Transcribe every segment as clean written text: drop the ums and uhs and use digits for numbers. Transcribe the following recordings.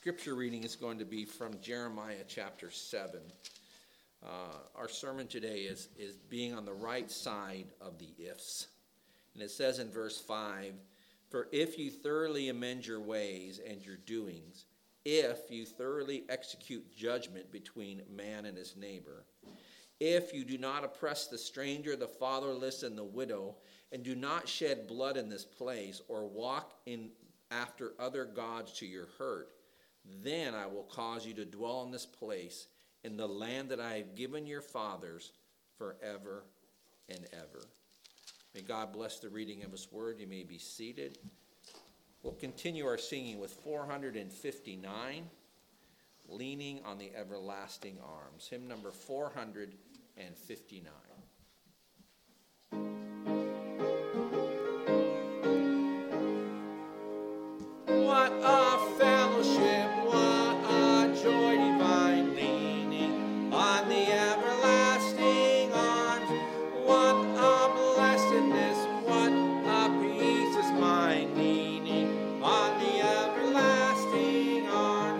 scripture reading is going to be from Jeremiah chapter 7. Our sermon today is being on the right side of the ifs. And it says in verse 5, "For if you thoroughly amend your ways and your doings, if you thoroughly execute judgment between man and his neighbor, if you do not oppress the stranger, the fatherless, and the widow, and do not shed blood in this place, or walk in after other gods to your hurt, then I will cause you to dwell in this place, in the land that I have given your fathers forever and ever." May God bless the reading of his word. You may be seated. We'll continue our singing with 459, "Leaning on the Everlasting Arms." Hymn number 459. What a fellowship, what a joy divine, leaning on the everlasting arms. What a blessedness, what a peace is mine, leaning on the everlasting arms.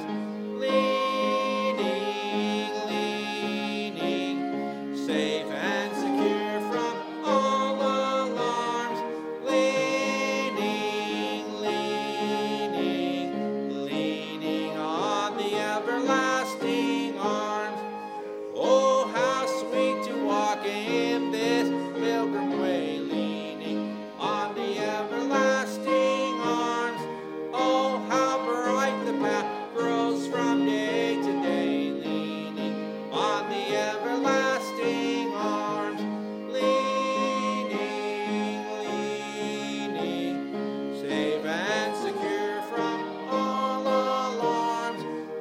Leaning, safe and secure from all alarms. Leaning on the everlasting arms. Oh, how sweet to walk in this pilgrim way, leaning on the everlasting arms. Oh, how bright the path grows from day to day, leaning on the everlasting arms. Leaning, safe and secure from all alarms.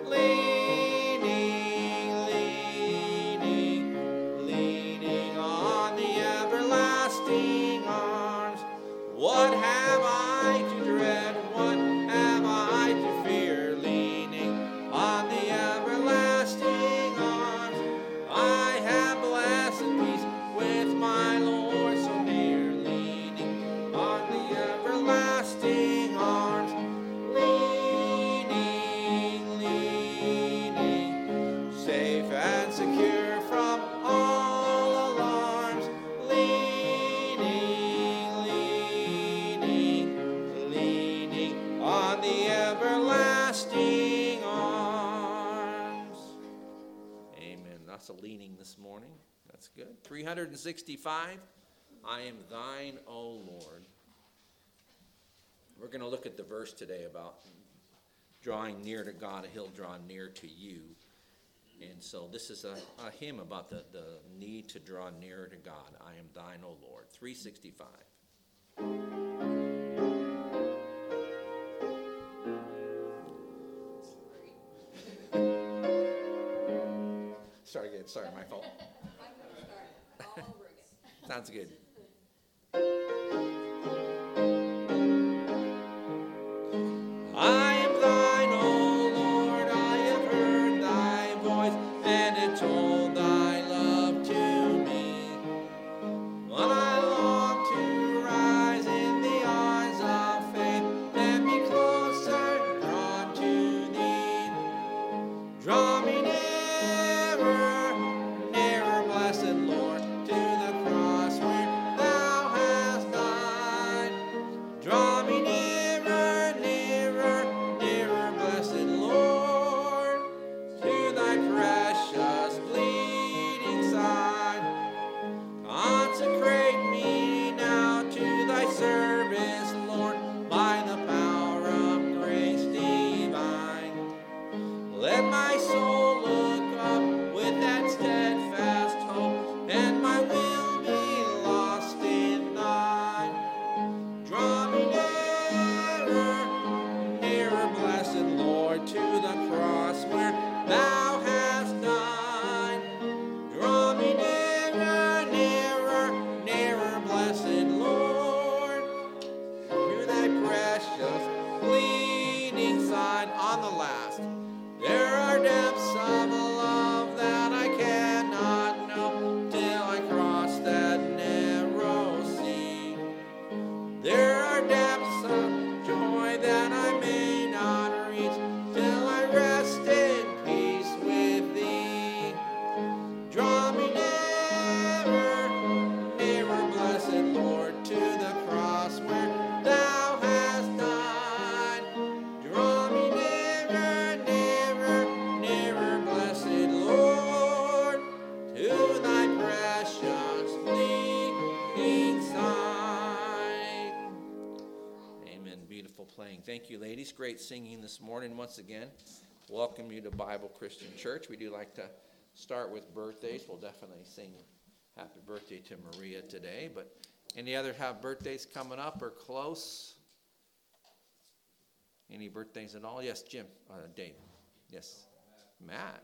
Leaning on the everlasting arms. What have I to dread? What have I to fear? Leaning on the everlasting arms. I have blessed peace with my Lord so near. Leaning on the everlasting arms. Leaning, safe and secure from all alarms. Leaning on the everlasting arms. Amen. That's a leaning this morning. That's good. 365, "I am thine, O Lord." We're going to look at the verse today about drawing near to God, and he'll draw near to you. And so this is a hymn about the need to draw nearer to God. "I am thine, O Lord." 365. Sorry, my fault. I'm going to start all over again. Sounds good. I am thine, O Lord, I have heard thy voice, and it told thy love to me. But I long to rise in the arms of faith, and be closer drawn to thee. Draw me nearer, nearer, blessed Lord, to the cross where playing. Thank you, ladies. Great singing this morning once again. Welcome you to Bible Christian Church. We do like to start with birthdays. We'll definitely sing happy birthday to Maria today. But any other have birthdays coming up or close? Any birthdays at all? Yes, Jim. Dave. Yes. Matt.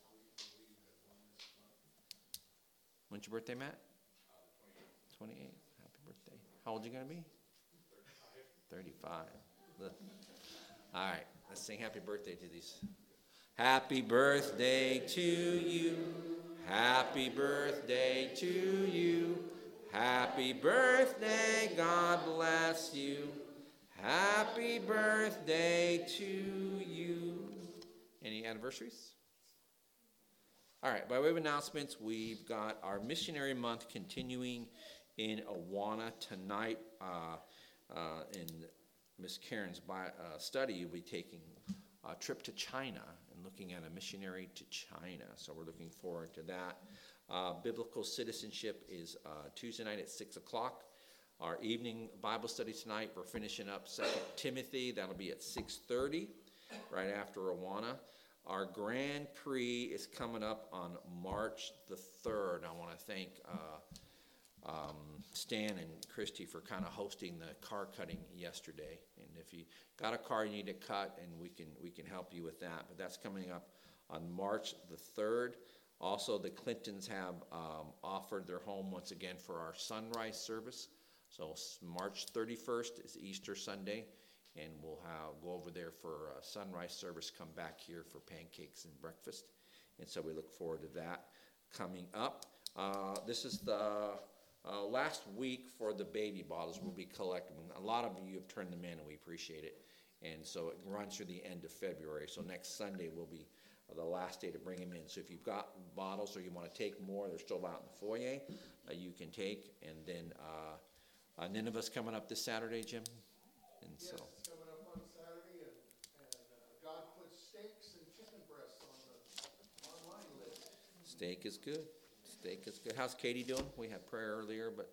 When's your birthday, Matt? 28. Happy birthday. How old are you going to be? 35. Look. All right. Let's sing happy birthday to these. Happy birthday to you. Happy birthday to you. Happy birthday. God bless you. Happy birthday to you. Any anniversaries? All right, by way of announcements, we've got our missionary month continuing in Awana tonight. In Miss Karen's study, we'll be taking a trip to China and looking at a missionary to China. So we're looking forward to that. Biblical citizenship is Tuesday night at 6 o'clock. Our evening Bible study tonight, we're finishing up 2 Timothy. That'll be at 6:30, right after Awana. Our Grand Prix is coming up on March the 3rd. I want to thank Stan and Christy for kind of hosting the car cutting yesterday. And if you got a car you need to cut, and we can help you with that. But that's coming up on March the 3rd. Also, the Clintons have offered their home once again for our sunrise service. So March 31st is Easter Sunday. And we'll go over there for a sunrise service, come back here for pancakes and breakfast. And so we look forward to that coming up. This is the last week for the baby bottles we'll be collecting. A lot of you have turned them in, and we appreciate it. And so it runs through the end of February. So next Sunday will be the last day to bring them in. So if you've got bottles or you want to take more, they're still out in the foyer, you can take. And then Nineveh's coming up this Saturday, Jim? And yes, so. It's coming up on Saturday, and God puts steaks and chicken breasts on the online list. Steak is good. Steak is good. How's Katie doing? We had prayer earlier, but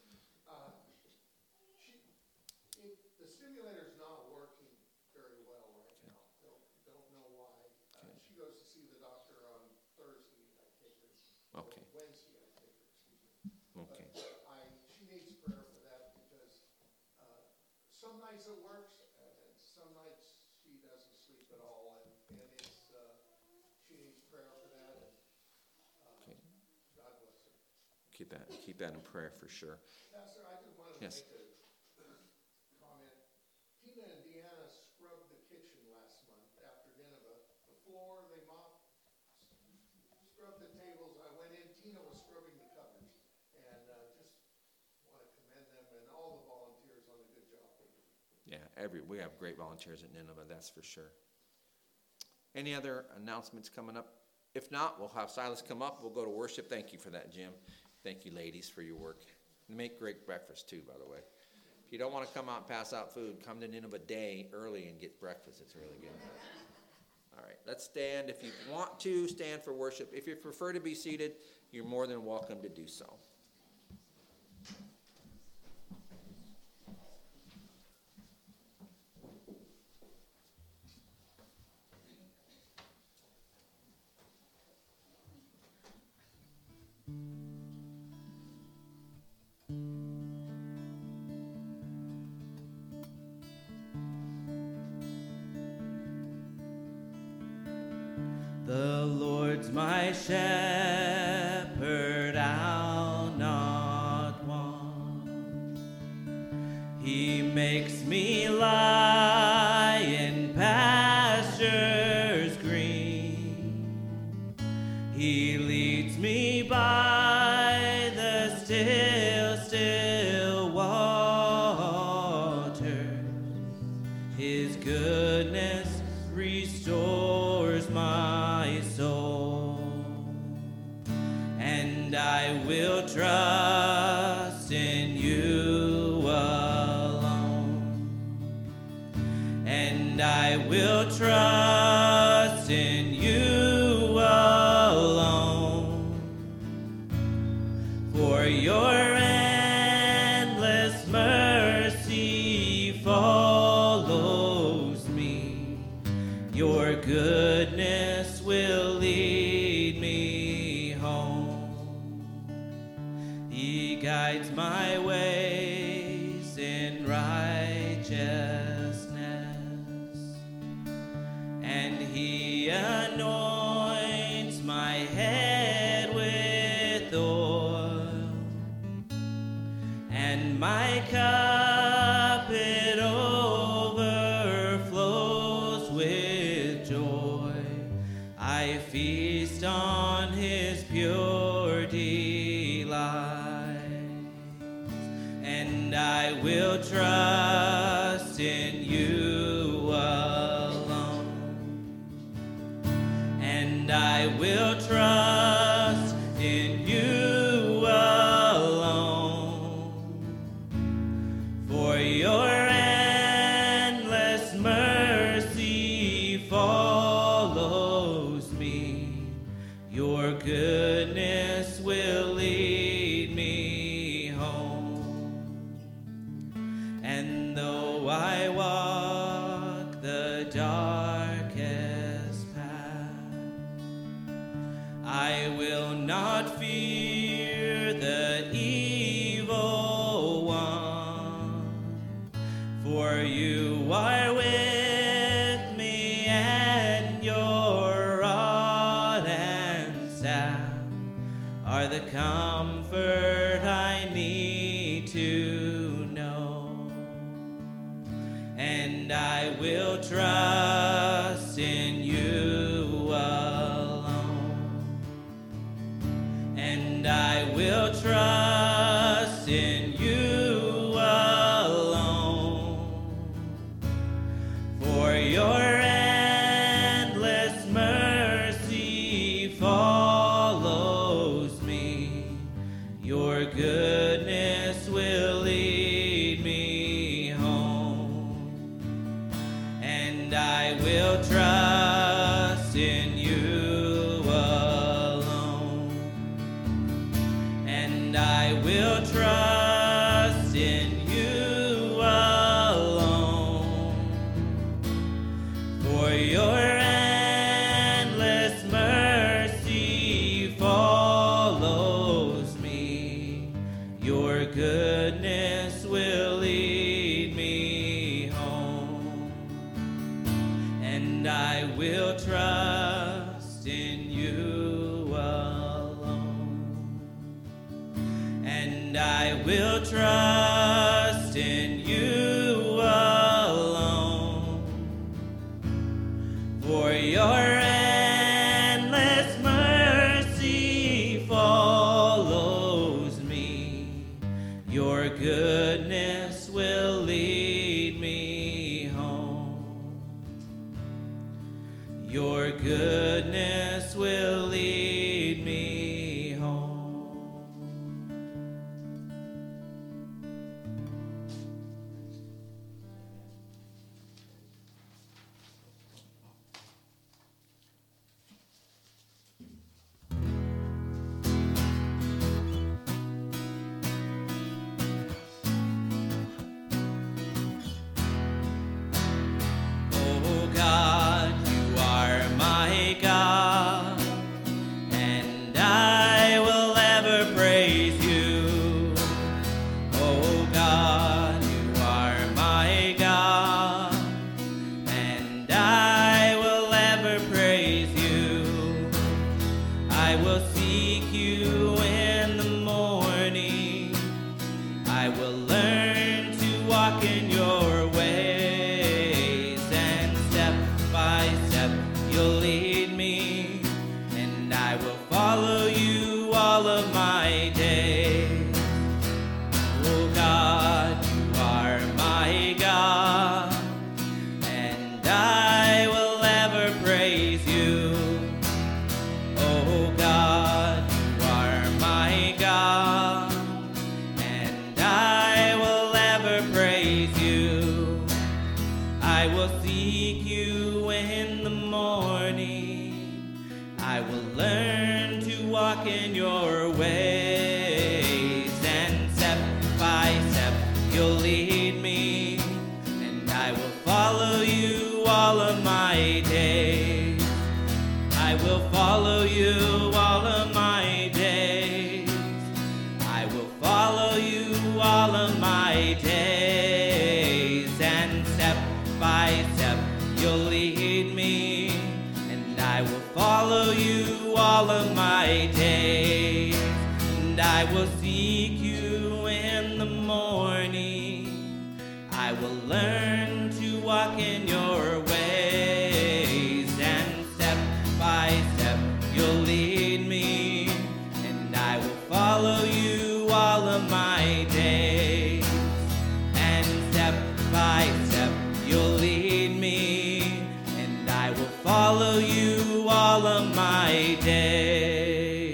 The stimulator's not working very well right now. Don't know why. She goes to see the doctor on Thursday. I take her. Okay. Wednesday, I take her. Excuse me. Okay. But she needs prayer for that because some nights it works, and some nights she doesn't sleep at all, and it's she needs prayer for that. And, Okay. God bless her. Keep that in prayer for sure. Pastor, I just wanted to Yes. make a comment. Tina and Deanna scrubbed the kitchen last month after Nineveh. The floor, they mopped, scrubbed the tables. I went in, Tina was scrubbing the cupboards. And just want to commend them and all the volunteers on the good job they do. Yeah, we have great volunteers at Nineveh, that's for sure. Any other announcements coming up? If not, we'll have Silas come up. We'll go to worship. Thank you for that, Jim. Thank you, ladies, for your work. You make great breakfast, too, by the way. If you don't want to come out and pass out food, come to Nineveh Day early and get breakfast. It's really good. All right, let's stand. If you want to, stand for worship. If you prefer to be seated, you're more than welcome to do so. The Lord's my shepherd, I'll not want. He makes me lie in pastures green. He leads me by the still waters. His goodness restores my soul, and I will trust in you alone, and I will trust in you alone, for your endless mercy follows my ways in righteousness, and he anoints my head with oil, and my cup it overflows with joy. I feast on his pure delight, and I will trust in you alone, and I will trust in you alone, for your endless mercy follows me. Your goodness will lead me home. And though I walk the darkest path, I will not fear the evil one, for you are with me, and your rod and staff are the comfort I need to know. And I will trust in you alone, and I will trust in you alone, for your endless mercy follows me. Your goodness will lead me home, and I will trust in you alone, and I will trust in you alone, for your endless mercy follows me. Your goodness will lead me home, and I will trust in you alone, and I will trust in you alone, for your endless mercy follows me. Your goodness will lead me home. Your goodness will lead me home. Oh God, you are my God, and I will ever praise you. Oh God, you are my God, and I will ever praise you. I will seek you in the morning. I will learn to walk in your ways, and step by step you'll lead me, and I will follow you all of my days. Oh God, you are my God, and I will ever praise you. Oh God, you are my God, and I will ever praise you. I will seek you in the morning. I will learn to walk in your ways, and step by step you'll lead me, and I will follow you all of my days. I will follow you all of my days. I will follow you will learn to walk in your ways, and step by step you'll lead me, and I will follow you all of my days. And step by step you'll lead me, and I will follow you all of my days.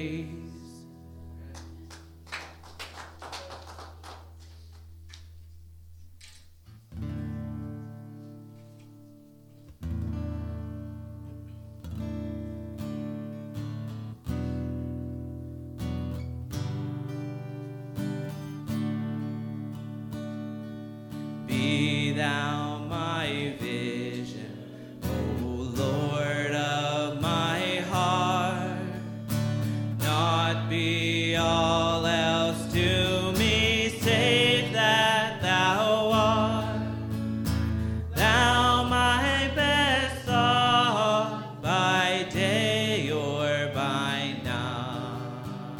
Be thou my vision, O Lord of my heart. Not be all else to me, save that thou art. Thou my best thought by day or by night.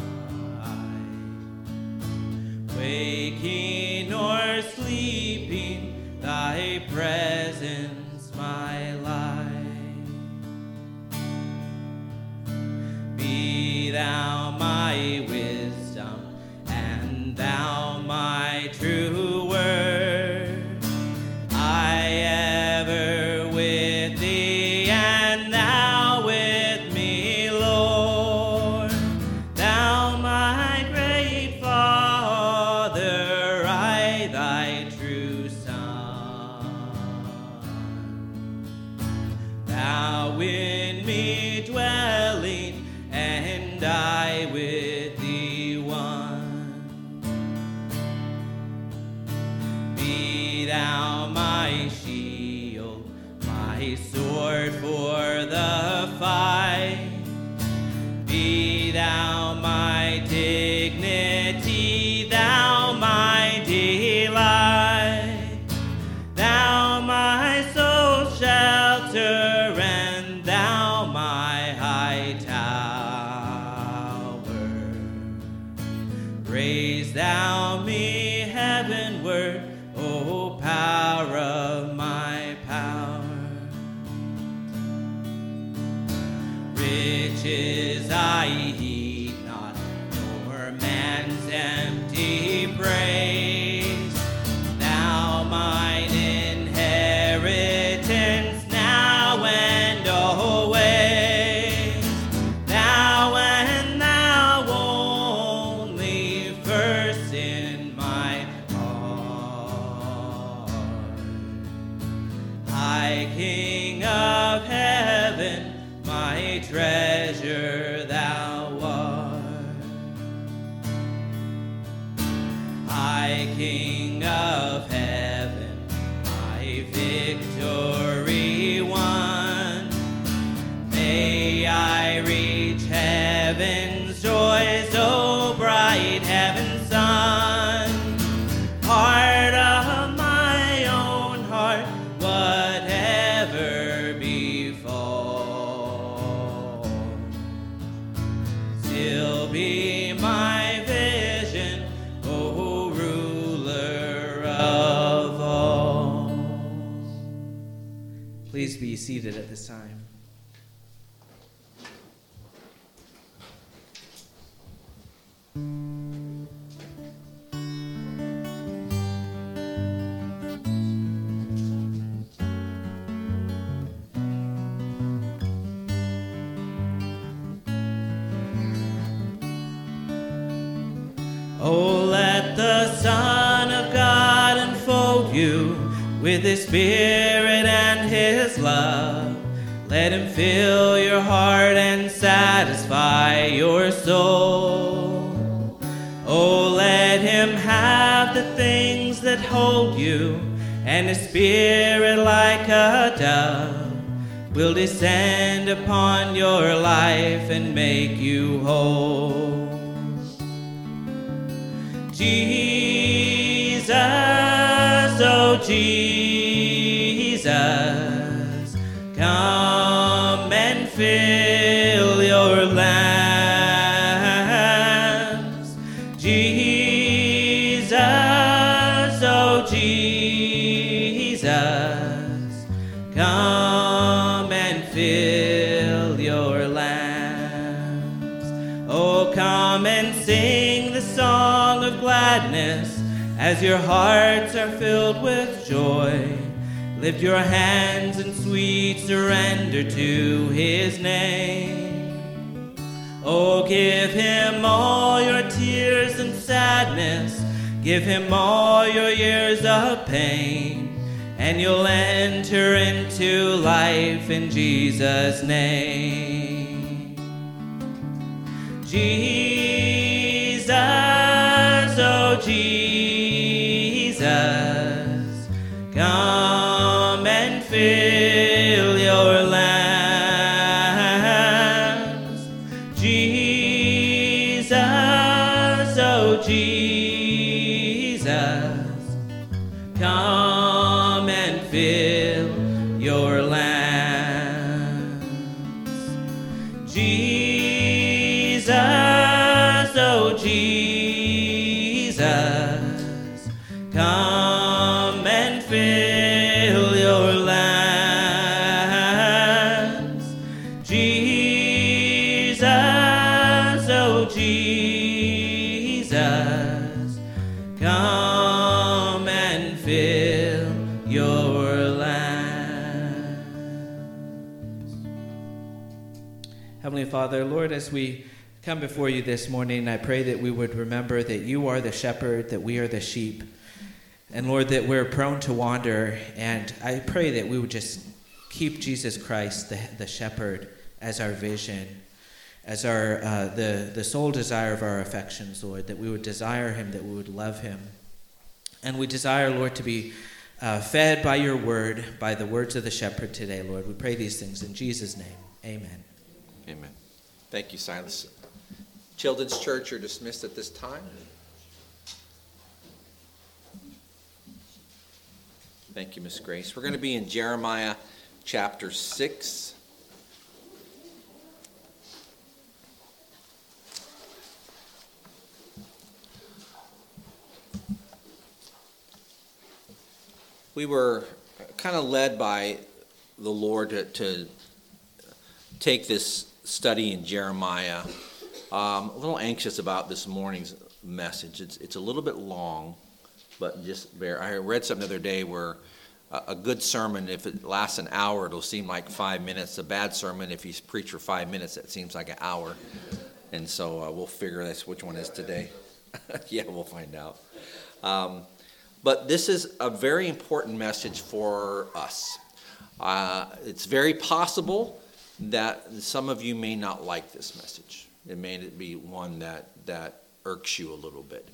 Waking or sleeping, thy presence my life. Be thou my wisdom, and thou my true word. I ever with thee, and thou with me, Lord. Thou my great Father, I thy true Son. Thou in me dwelling, and I with thee one. Be thou my shield, my sword for the fight. Be thou my dignity, thou my delight. Thou my soul shelter, and thou my high tower. Raise thou me heavenward, O power of my power. Riches I heed not, nor man's empty praise. Thou mine inheritance now and always. Thou and thou only, first in my heart. High King of heaven, my treasure thou art. High King of heaven, my victory won. May I reach heaven's joys, O bright heaven's sun. Heart of my own heart, whatever befall, still be my vision, O ruler of all. Please be seated at this time. Oh, let the Son of God enfold you with His Spirit and His love. Let Him fill your heart and satisfy your soul. Oh, let Him have the things that hold you, and His Spirit like a dove will descend upon your life and make you whole. Jesus, oh Jesus, come and fill your lamps. Jesus, oh Jesus, As your hearts are filled with joy, lift your hands in sweet surrender to his name. Oh, give him all your tears and sadness, give him all your years of pain, and you'll enter into life in Jesus' name. Jesus, oh Jesus, come and fill your lands. Jesus, oh Jesus, come and fill your lands. Jesus, oh Jesus, come and fill your lands. Jesus, oh Jesus, come and fill your lands. Heavenly Father, Lord, as we come before you this morning, I pray that we would remember that you are the shepherd, that we are the sheep. And Lord, that we're prone to wander, and I pray that we would just keep Jesus Christ, the shepherd, as our vision, as our the sole desire of our affections, Lord, that we would desire him, that we would love him. And we desire, Lord, to be fed by your word, by the words of the shepherd today, Lord. We pray these things in Jesus' name. Amen. Amen. Thank you, Silas. Children's Church, you're dismissed at this time. Thank you, Miss Grace. We're going to be in Jeremiah chapter 6. We were kind of led by the Lord to take this study in Jeremiah. A little anxious about this morning's message. It's a little bit long, but just bear. I read something the other day where a good sermon, if it lasts an hour, it'll seem like 5 minutes. A bad sermon, if you preach for 5 minutes, it seems like an hour. And so we'll figure that's which one is today. Yeah, we'll find out. But this is a very important message for us. It's very possible that some of you may not like this message. It may be one that irks you a little bit.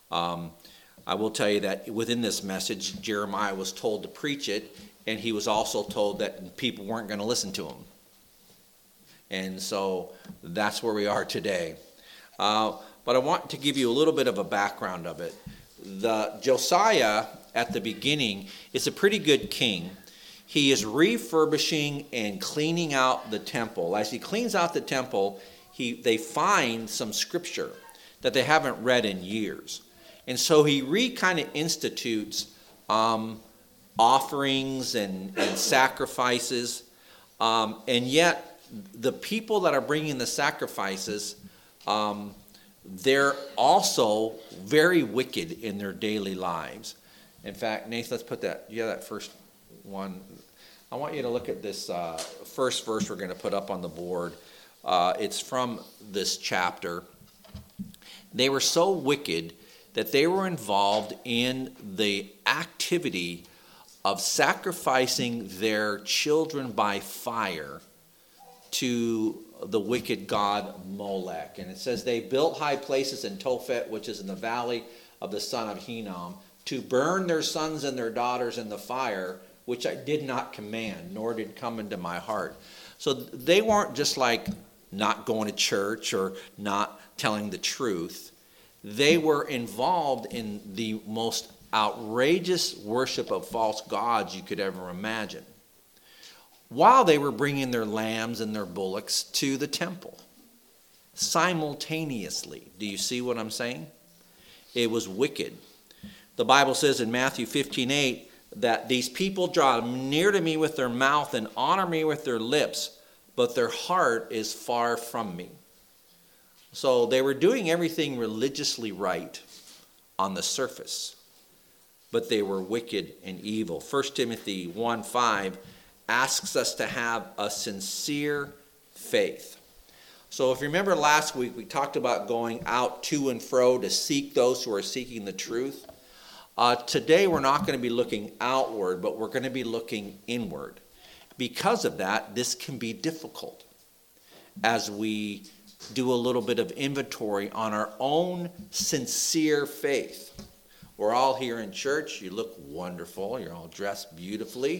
I will tell you that within this message, Jeremiah was told to preach it, and he was also told that people weren't going to listen to him. And so that's where we are today. But I want to give you a little bit of a background of it. The Josiah, at the beginning, is a pretty good king. He is refurbishing and cleaning out the temple. As he cleans out the temple, they find some scripture that they haven't read in years. And so he kind of institutes offerings and sacrifices. And yet, the people that are bringing the sacrifices, they're also very wicked in their daily lives. In fact, Nathan, let's put that, you have that first one. I want you to look at this first verse we're going to put up on the board. It's from this chapter. They were so wicked that they were involved in the activity of sacrificing their children by fire to the wicked god Molech. And it says they built high places in Tophet, which is in the valley of the son of Hinnom, to burn their sons and their daughters in the fire, which I did not command, nor did come into my heart. So they weren't just like not going to church or not telling the truth. They were involved in the most outrageous worship of false gods you could ever imagine, while they were bringing their lambs and their bullocks to the temple simultaneously. Do you see what I'm saying? It was wicked. The Bible says in Matthew 15:8 that these people draw near to me with their mouth and honor me with their lips, but their heart is far from me. So they were doing everything religiously right on the surface, but they were wicked and evil. 1 Timothy 1:5 asks us to have a sincere faith. So if you remember last week, we talked about going out to and fro to seek those who are seeking the truth. Today, we're not going to be looking outward, but we're going to be looking inward. Because of that, this can be difficult as we do a little bit of inventory on our own sincere faith. We're all here in church. You look wonderful. You're all dressed beautifully.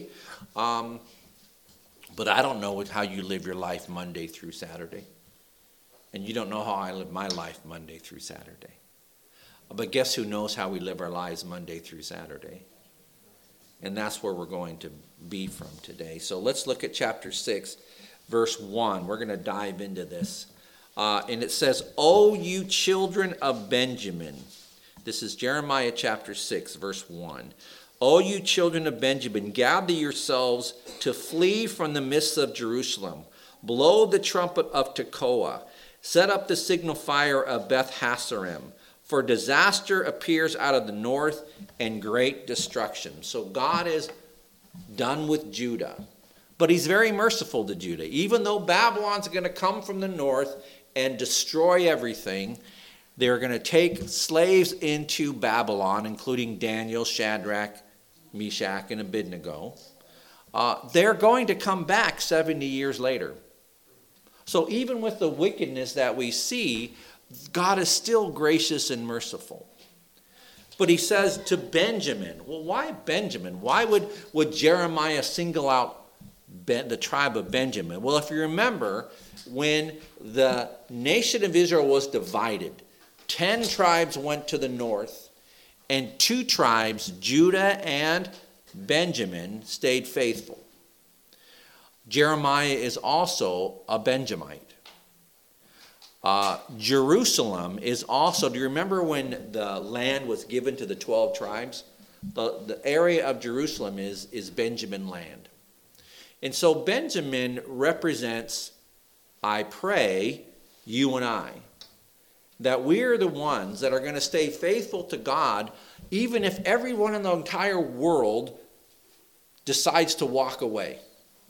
But I don't know how you live your life Monday through Saturday. And you don't know how I live my life Monday through Saturday. But guess who knows how we live our lives Monday through Saturday? And that's where we're going to be from today. So let's look at chapter 6, verse 1. We're going to dive into this. And it says, "O you children of Benjamin." This is Jeremiah chapter 6, verse 1. "O you children of Benjamin, gather yourselves to flee from the midst of Jerusalem. Blow the trumpet of Tekoa. Set up the signal fire of Beth Hassarim. For disaster appears out of the north and great destruction." So God is done with Judah. But he's very merciful to Judah. Even though Babylon's going to come from the north and destroy everything, they're going to take slaves into Babylon, including Daniel, Shadrach, Meshach, and Abednego. They're going to come back 70 years later. So even with the wickedness that we see, God is still gracious and merciful. But he says to Benjamin, well, why Benjamin? Why would Jeremiah single out the tribe of Benjamin? Well, if you remember, when the nation of Israel was divided, 10 tribes went to the north, and 2 tribes, Judah and Benjamin, stayed faithful. Jeremiah is also a Benjamite. Jerusalem is also, do you remember when the land was given to the 12 tribes? The area of Jerusalem is Benjamin land. And so Benjamin represents, I pray, you and I, that we're the ones that are going to stay faithful to God, even if everyone in the entire world decides to walk away.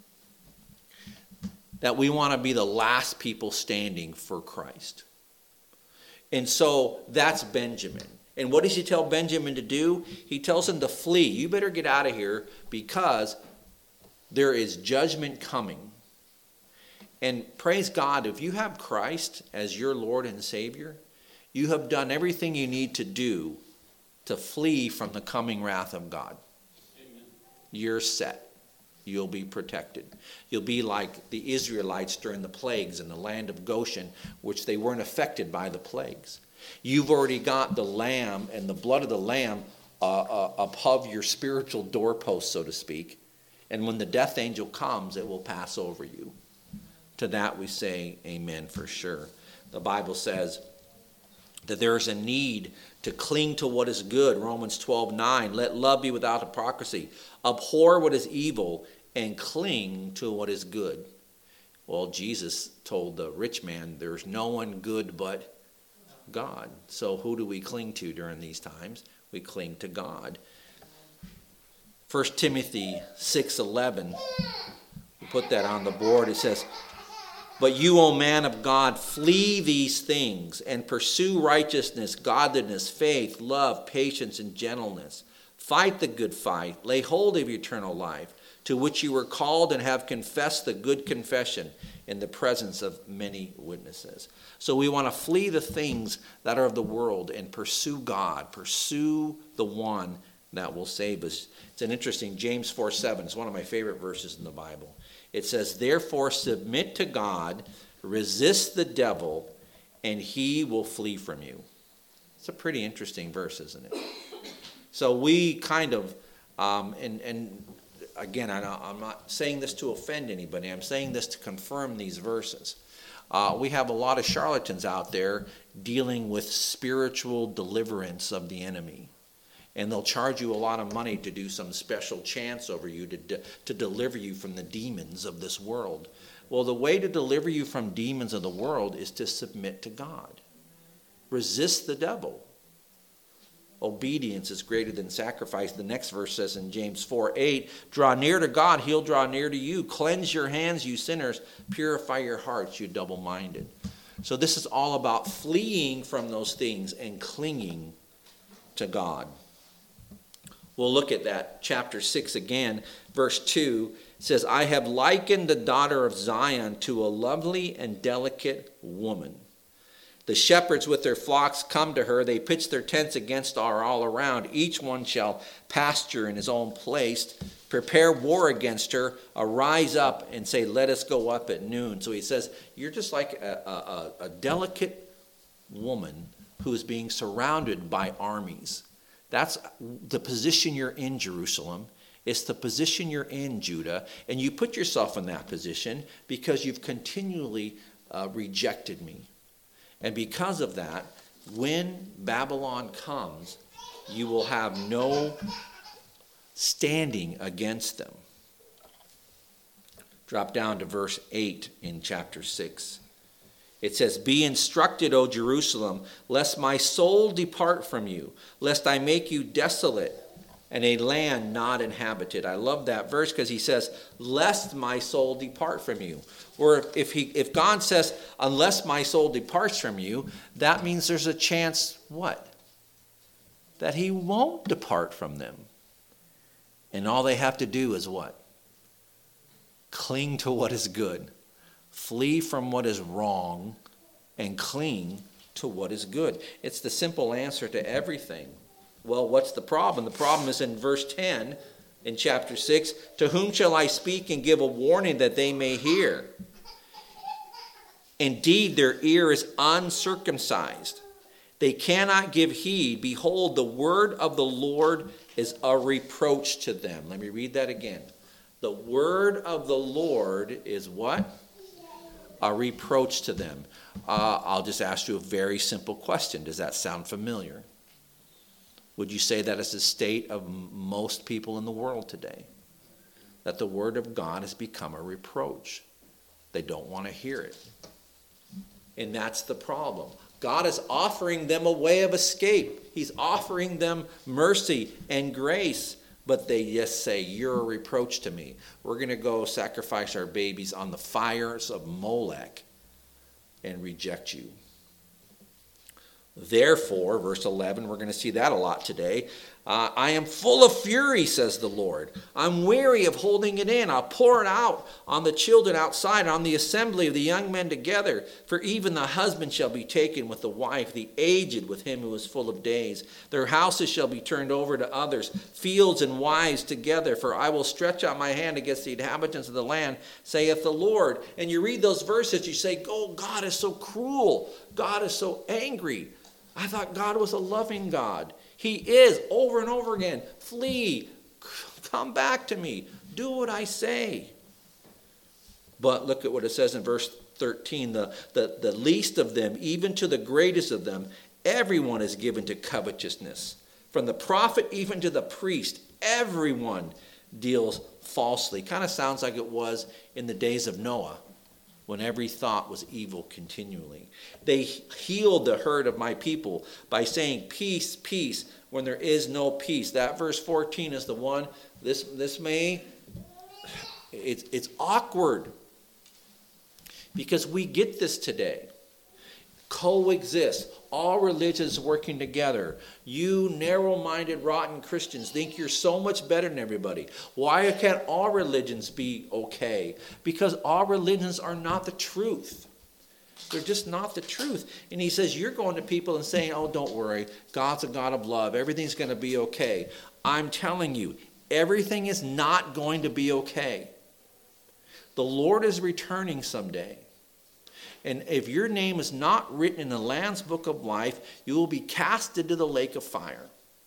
That we want to be the last people standing for Christ. And so that's Benjamin. And what does he tell Benjamin to do? He tells him to flee. You better get out of here because there is judgment coming. And praise God, if you have Christ as your Lord and Savior, you have done everything you need to do to flee from the coming wrath of God. Amen. You're set. You'll be protected. You'll be like the Israelites during the plagues in the land of Goshen, which they weren't affected by the plagues. You've already got the lamb and the blood of the lamb above your spiritual doorpost, so to speak. And when the death angel comes, it will pass over you. To that we say amen for sure. The Bible says that there is a need to cling to what is good. Romans 12:9, "Let love be without hypocrisy. Abhor what is evil and cling to what is good." Well, Jesus told the rich man, there's no one good but God. So who do we cling to during these times? We cling to God. 1 Timothy 6:11, we put that on the board. It says, "But you, O man of God, flee these things and pursue righteousness, godliness, faith, love, patience, and gentleness. Fight the good fight. Lay hold of eternal life, to which you were called and have confessed the good confession in the presence of many witnesses." So we want to flee the things that are of the world and pursue God, pursue the one that will save us. It's an interesting, James 4:7, it's one of my favorite verses in the Bible. It says, "Therefore submit to God, resist the devil, and he will flee from you." It's a pretty interesting verse, isn't it? So we kind of, and again, I'm not saying this to offend anybody. I'm saying this to confirm these verses. We have a lot of charlatans out there dealing with spiritual deliverance of the enemy. And they'll charge you a lot of money to do some special chants over you to deliver you from the demons of this world. Well, the way to deliver you from demons of the world is to submit to God. Resist the devil. obedience is greater than sacrifice. The next verse says in James 4:8, draw near to God, he'll draw near to you. Cleanse your hands, you sinners. Purify your hearts, you double-minded. So this is all about fleeing from those things and clinging to God. We'll look at that. Chapter 6 again, verse 2 says, I have likened the daughter of Zion to a lovely and delicate woman. The shepherds with their flocks come to her. They pitch their tents against her all around. Each one shall pasture in his own place. Prepare war against her. Arise up and say, let us go up at noon. So he says, you're just like a delicate woman who is being surrounded by armies. That's the position you're in, Jerusalem. It's the position you're in, Judah. And you put yourself in that position because you've continually rejected me. And because of that, when Babylon comes, you will have no standing against them. Drop down to verse 8 in chapter 6. It says, be instructed, O Jerusalem, lest my soul depart from you, lest I make you desolate and a land not inhabited. I love that verse because he says, lest my soul depart from you. Or if God says, unless my soul departs from you, that means there's a chance, what? That he won't depart from them. And all they have to do is what? Cling to what is good. Flee from what is wrong and cling to what is good. It's the simple answer to everything. Well, what's the problem? The problem is in verse 10 in chapter 6. To whom shall I speak and give a warning that they may hear? Indeed, their ear is uncircumcised. They cannot give heed. Behold, the word of the Lord is a reproach to them. Let me read that again. The word of the Lord is what? A reproach to them. I'll just ask you a very simple question. Does that sound familiar? Would you say that is the state of most people in the world today? That the word of God has become a reproach. They don't want to hear it. And that's the problem. God is offering them a way of escape. He's offering them mercy and grace. But they just say, you're a reproach to me. We're going to go sacrifice our babies on the fires of Molech and reject you. Therefore, verse 11, we're going to see that a lot today. I am full of fury, says the Lord. I'm weary of holding it in. I'll pour it out on the children outside, on the assembly of the young men together. For even the husband shall be taken with the wife, the aged with him who is full of days. Their houses shall be turned over to others, fields and wives together. For I will stretch out my hand against the inhabitants of the land, saith the Lord. And you read those verses, you say, oh, God is so cruel. God is so angry. I thought God was a loving God. He is, over and over again. Flee. Come back to me. Do what I say. But look at what it says in verse 13. The least of them, even to the greatest of them, everyone is given to covetousness. From the prophet even to the priest, everyone deals falsely. Kind of sounds like it was in the days of Noah, when every thought was evil continually. They healed the hurt of my people by saying, peace, peace, when there is no peace. That verse 14 is the one. It's awkward. Because we get this today. Coexist. All religions working together. You narrow-minded, rotten Christians think you're so much better than everybody. Why can't all religions be okay? Because all religions are not the truth. They're just not the truth. And he says, you're going to people and saying, oh, don't worry. God's a God of love. Everything's going to be okay. I'm telling you, everything is not going to be okay. The Lord is returning someday. And if your name is not written in the Lamb's book of life, you will be cast into the lake of fire.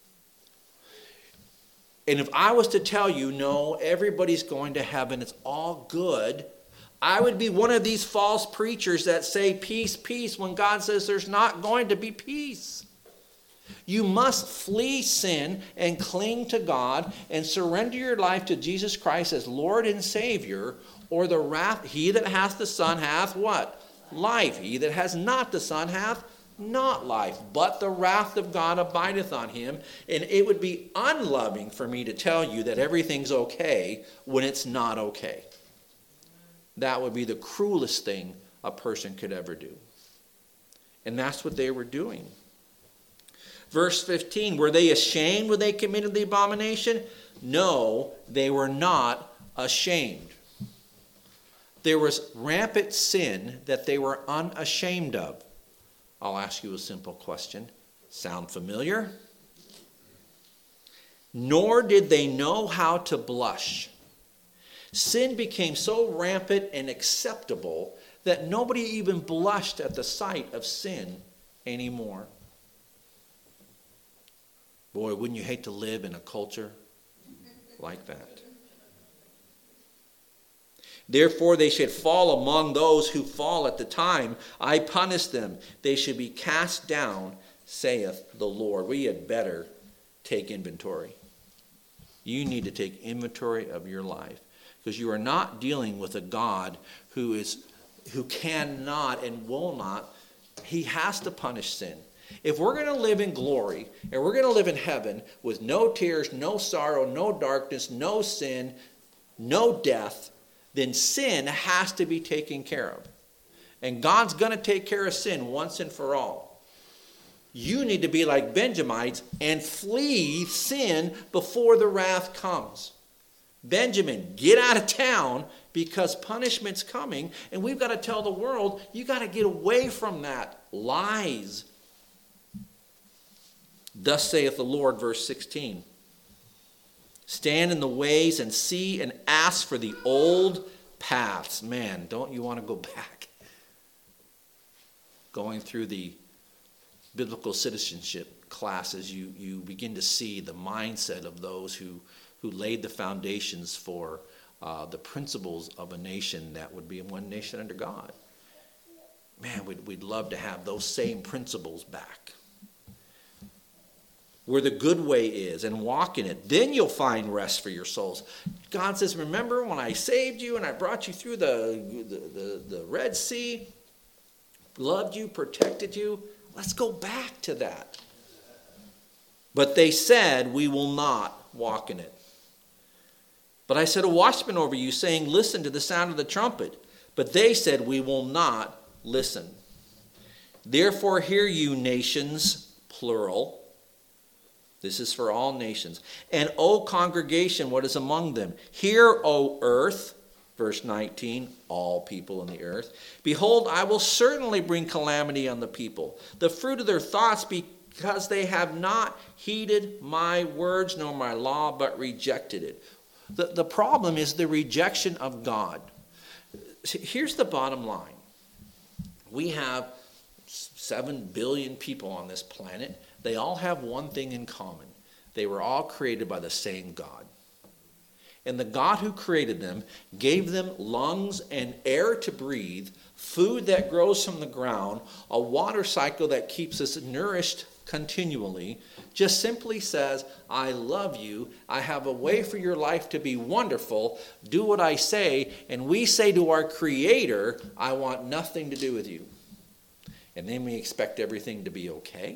And if I was to tell you, no, everybody's going to heaven, it's all good, I would be one of these false preachers that say peace, peace, when God says there's not going to be peace. You must flee sin and cling to God and surrender your life to Jesus Christ as Lord and Savior, or the wrath, he that hath the Son hath what? Life. He that has not the Son hath not life, but the wrath of God abideth on him. And it would be unloving for me to tell you that everything's okay when it's not okay. That would be the cruelest thing a person could ever do. And that's what they were doing. Verse 15, were they ashamed when they committed the abomination? No, they were not ashamed. There was rampant sin that they were unashamed of. I'll ask you a simple question. Sound familiar? Nor did they know how to blush. Sin became so rampant and acceptable that nobody even blushed at the sight of sin anymore. Boy, wouldn't you hate to live in a culture like that? Therefore they should fall among those who fall at the time. I punish them. They should be cast down, saith the Lord. We had better take inventory. You need to take inventory of your life, because you are not dealing with a God who cannot and will not. He has to punish sin. If we're going to live in glory and we're going to live in heaven with no tears, no sorrow, no darkness, no sin, no death, then sin has to be taken care of. And God's going to take care of sin once and for all. You need to be like Benjamites and flee sin before the wrath comes. Benjamin, get out of town because punishment's coming, and we've got to tell the world, you got to get away from that. Lies. Thus saith the Lord, verse 16. Stand in the ways and see and ask for the old paths. Man, don't you want to go back? Going through the biblical citizenship classes, you begin to see the mindset of those who laid the foundations for the principles of a nation that would be one nation under God. Man, we'd love to have those same principles back. Where the good way is, and walk in it. Then you'll find rest for your souls. God says, remember when I saved you and I brought you through the Red Sea, loved you, protected you? Let's go back to that. But they said, we will not walk in it. But I set a watchman over you, saying, listen to the sound of the trumpet. But they said, we will not listen. Therefore hear you, nations, plural. This is for all nations. And, O congregation, what is among them? Hear, O earth, verse 19, all people on the earth. Behold, I will certainly bring calamity on the people, the fruit of their thoughts, because they have not heeded my words nor my law, but rejected it. The problem is the rejection of God. Here's the bottom line. We have 7 billion people on this planet. They all have one thing in common. They were all created by the same God. And the God who created them gave them lungs and air to breathe, food that grows from the ground, a water cycle that keeps us nourished continually, just simply says, I love you. I have a way for your life to be wonderful. Do what I say. And we say to our Creator, I want nothing to do with you. And then we expect everything to be okay.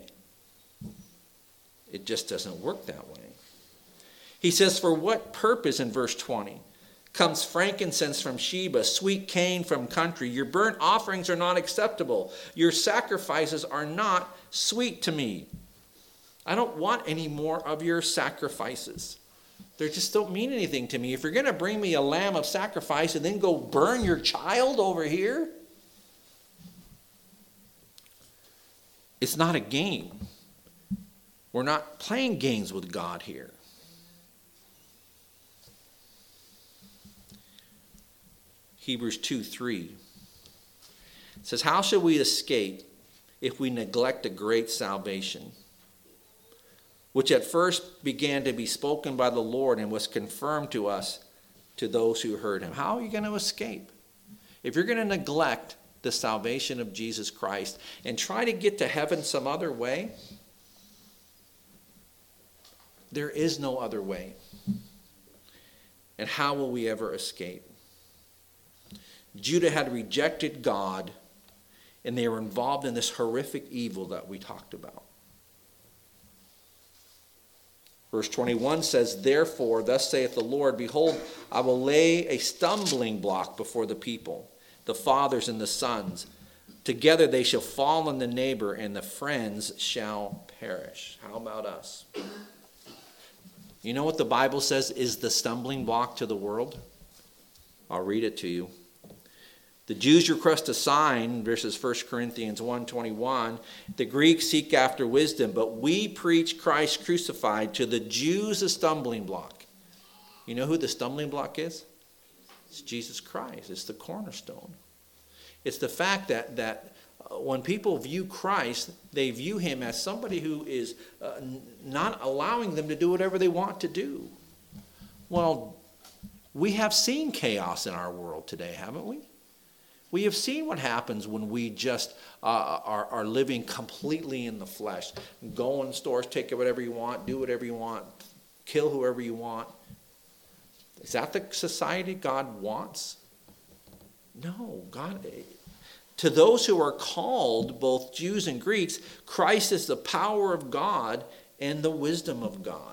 It just doesn't work that way. He says, for what purpose, in verse 20, comes frankincense from Sheba, sweet cane from country? Your burnt offerings are not acceptable. Your sacrifices are not sweet to me. I don't want any more of your sacrifices. They just don't mean anything to me. If you're going to bring me a lamb of sacrifice and then go burn your child over here, it's not a game. We're not playing games with God here. Hebrews 2:3 says, how shall we escape if we neglect a great salvation, which at first began to be spoken by the Lord and was confirmed to us, to those who heard him? How are you going to escape? If you're going to neglect the salvation of Jesus Christ and try to get to heaven some other way, there is no other way. And how will we ever escape? Judah had rejected God And they were involved in this horrific evil that we talked about. Verse 21 says, therefore, thus saith the Lord, behold, I will lay a stumbling block before the people, the fathers and the sons. Together they shall fall on the neighbor, and the friends shall perish. How about us? You know what the Bible says is the stumbling block to the world? I'll read it to you. The Jews request a sign, verses 1 Corinthians 1:21. The Greeks seek after wisdom, but we preach Christ crucified, to the Jews a stumbling block. You know who the stumbling block is? It's Jesus Christ. It's the cornerstone. It's the fact that when people view Christ, they view him as somebody who is not allowing them to do whatever they want to do. Well, we have seen chaos in our world today, haven't we? We have seen what happens when we just are living completely in the flesh. Go in stores, take whatever you want, do whatever you want, kill whoever you want. Is that the society God wants? No, God. To those who are called, both Jews and Greeks, Christ is the power of God and the wisdom of God.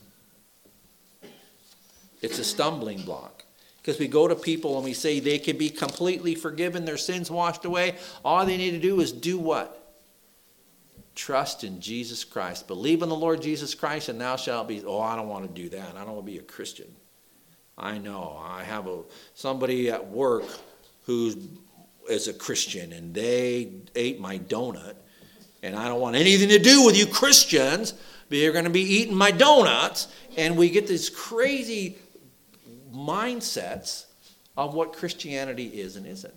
It's a stumbling block. Because we go to people and we say they can be completely forgiven, their sins washed away. All they need to do is do what? Trust in Jesus Christ. Believe in the Lord Jesus Christ and thou shalt be. Oh, I don't want to do that. I don't want to be a Christian. I know. I have somebody at work who is a Christian and they ate my donut. And I don't want anything to do with you Christians. But you're going to be eating my donuts. And we get this crazy mindsets of what Christianity is and isn't.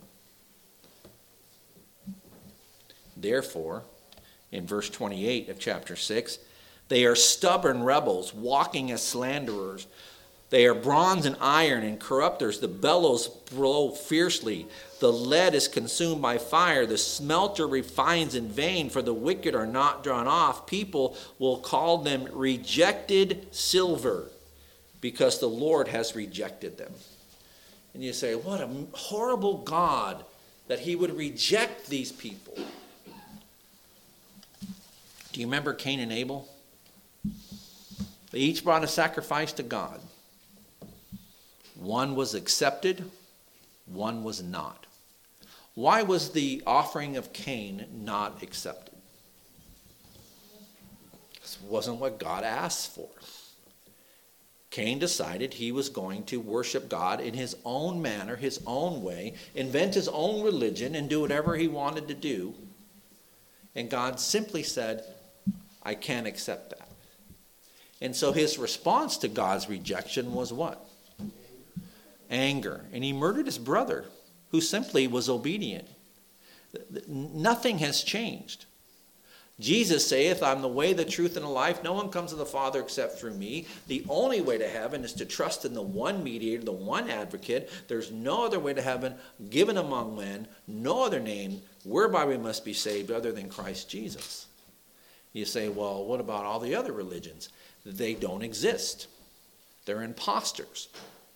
Therefore, in verse 28 of chapter 6, they are stubborn rebels, walking as slanderers. They are bronze and iron and corrupters. The bellows blow fiercely. The lead is consumed by fire. The smelter refines in vain, for the wicked are not drawn off. People will call them rejected silver, because the Lord has rejected them. And you say, what a horrible God that he would reject these people. Do you remember Cain and Abel? They each brought a sacrifice to God. One was accepted, one was not. Why was the offering of Cain not accepted? This wasn't what God asked for. Cain decided he was going to worship God in his own manner, his own way, invent his own religion, and do whatever he wanted to do. And God simply said, I can't accept that. And so his response to God's rejection was what? Anger. And he murdered his brother, who simply was obedient. Nothing has changed. Jesus saith, I'm the way, the truth, and the life. No one comes to the Father except through me. The only way to heaven is to trust in the one mediator, the one advocate. There's no other way to heaven given among men, no other name whereby we must be saved other than Christ Jesus. You say, well, what about all the other religions? They don't exist. They're imposters.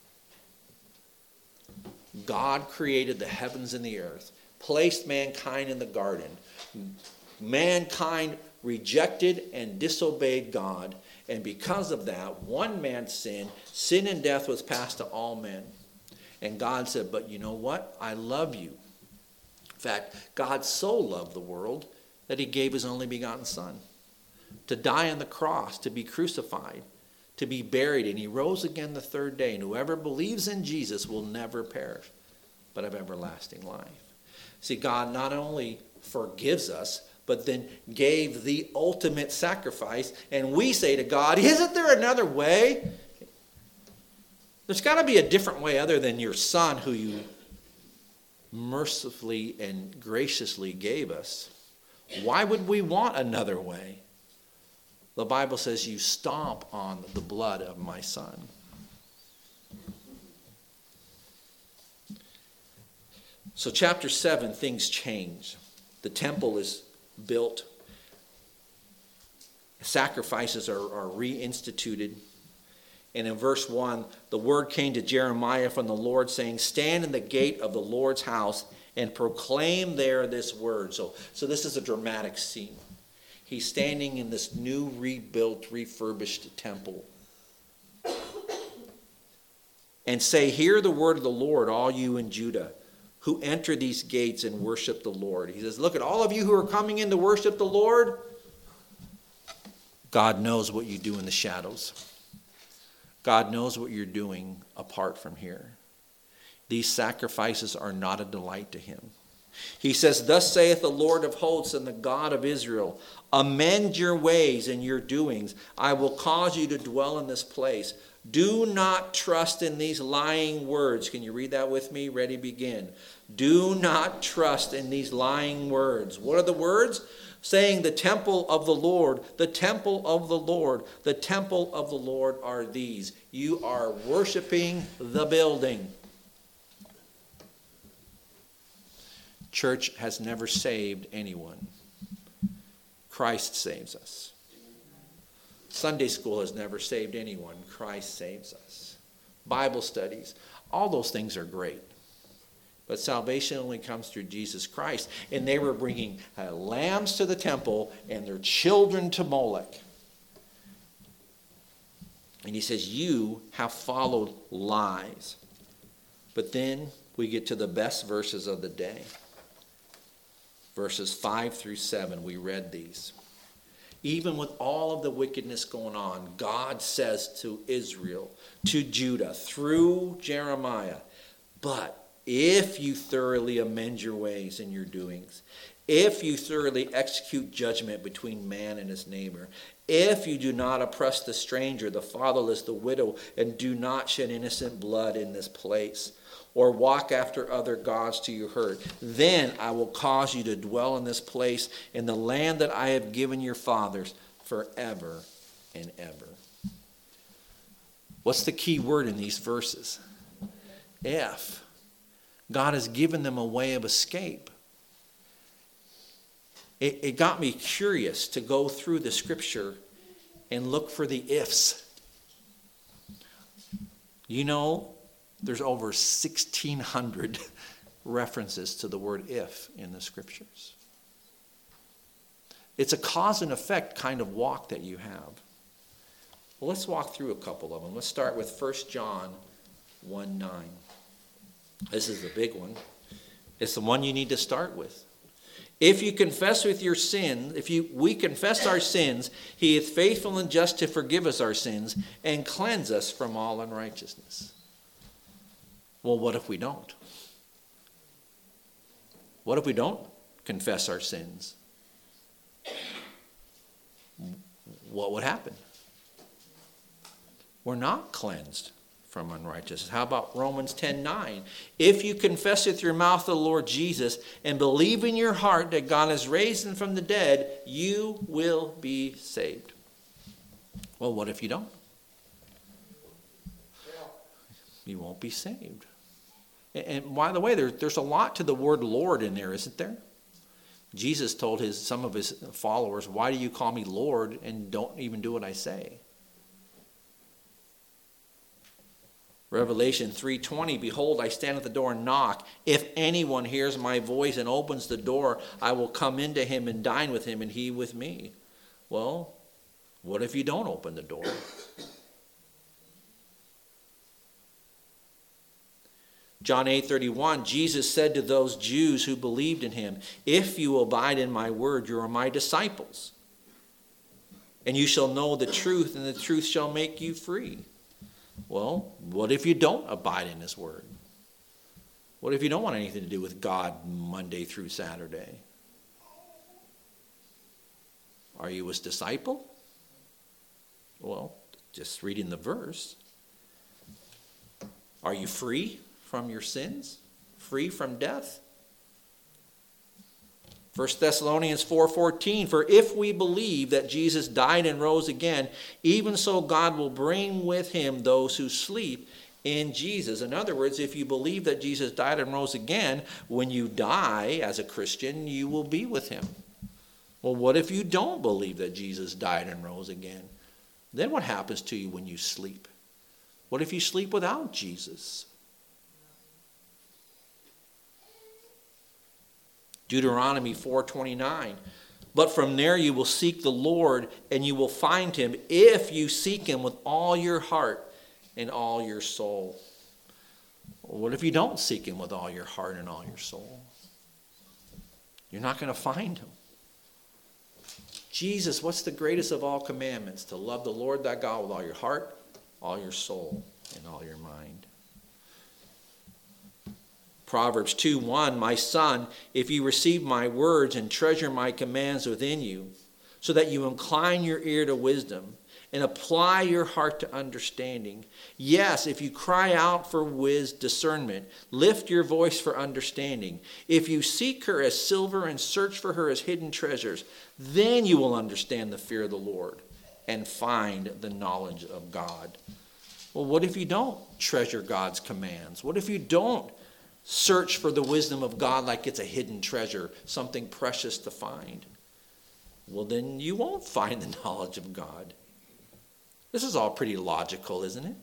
God created the heavens and the earth, placed mankind in the garden. Mankind rejected and disobeyed God, and because of that, one man's sin and death was passed to all men. And God said, but you know what? I love you. In fact, God so loved the world that he gave his only begotten Son to die on the cross, to be crucified, to be buried, and he rose again the third day. And whoever believes in Jesus will never perish, but have everlasting life. See, God not only forgives us, but then gave the ultimate sacrifice. And we say to God, isn't there another way? There's got to be a different way other than your Son, who you mercifully and graciously gave us. Why would we want another way? The Bible says you stomp on the blood of my Son. So chapter 7, things change. The temple is built. Sacrifices are reinstituted. And in verse 1, the word came to Jeremiah from the Lord, saying, stand in the gate of the Lord's house and proclaim there this word. So this is a dramatic scene. He's standing in this new, rebuilt, refurbished temple. And say, hear the word of the Lord, all you in Judah, who enter these gates and worship the Lord. He says, look at all of you who are coming in to worship the Lord. God knows what you do in the shadows. God knows what you're doing apart from here. These sacrifices are not a delight to him. He says, thus saith the Lord of hosts and the God of Israel, amend your ways and your doings. I will cause you to dwell in this place. Do not trust in these lying words. Can you read that with me? Ready, begin. Do not trust in these lying words. What are the words? Saying the temple of the Lord, the temple of the Lord, the temple of the Lord are these. You are worshiping the building. Church has never saved anyone. Christ saves us. Sunday school has never saved anyone. Christ saves us. Bible studies, all those things are great. But salvation only comes through Jesus Christ. And they were bringing lambs to the temple and their children to Molech. And he says, you have followed lies. But then we get to the best verses of the day. Verses 5 through 7, we read these. Even with all of the wickedness going on, God says to Israel, to Judah, through Jeremiah, but if you thoroughly amend your ways and your doings, if you thoroughly execute judgment between man and his neighbor, if you do not oppress the stranger, the fatherless, the widow, and do not shed innocent blood in this place, or walk after other gods to your hurt, then I will cause you to dwell in this place, in the land that I have given your fathers, forever and ever. What's the key word in these verses? If. God has given them a way of escape. It got me curious to go through the scripture and look for the ifs. You know, there's over 1,600 references to the word if in the scriptures. It's a cause and effect kind of walk that you have. Well, let's walk through a couple of them. Let's start with 1 John 1:9. This is the big one. It's the one you need to start with. If you confess with your sin, we confess our sins, he is faithful and just to forgive us our sins and cleanse us from all unrighteousness. Well, what if we don't? What if we don't confess our sins? What would happen? We're not cleansed from unrighteousness. How about Romans 10:9? If you confess with your mouth the Lord Jesus and believe in your heart that God has raised him from the dead, you will be saved. Well, what if you don't? You won't be saved. And by the way, there's a lot to the word Lord in there, isn't there? Jesus told some of his followers, why do you call me Lord and don't even do what I say? Revelation 3:20, behold, I stand at the door and knock. If anyone hears my voice and opens the door, I will come into him and dine with him and he with me. Well, what if you don't open the door? John 8:31, Jesus said to those Jews who believed in him, if you abide in my word, you are my disciples. And you shall know the truth, and the truth shall make you free. Well, what if you don't abide in his word? What if you don't want anything to do with God Monday through Saturday? Are you his disciple? Well, just reading the verse. Are you free from your sins? Free from death? 1 Thessalonians 4:14, for if we believe that Jesus died and rose again, even so God will bring with him those who sleep in Jesus. In other words, if you believe that Jesus died and rose again, when you die as a Christian, you will be with him. Well, what if you don't believe that Jesus died and rose again? Then what happens to you when you sleep? What if you sleep without Jesus? Deuteronomy 4:29. But from there you will seek the Lord, and you will find him if you seek him with all your heart and all your soul. Well, what if you don't seek him with all your heart and all your soul? You're not going to find him. Jesus, what's the greatest of all commandments? To love the Lord thy God with all your heart, all your soul, and all your mind. Proverbs 2:1, my son, if you receive my words and treasure my commands within you, so that you incline your ear to wisdom and apply your heart to understanding. Yes, if you cry out for discernment, lift your voice for understanding. If you seek her as silver and search for her as hidden treasures, then you will understand the fear of the Lord and find the knowledge of God. Well, what if you don't treasure God's commands? What if you don't search for the wisdom of God like it's a hidden treasure, something precious to find? Well, then you won't find the knowledge of God. This is all pretty logical, isn't it?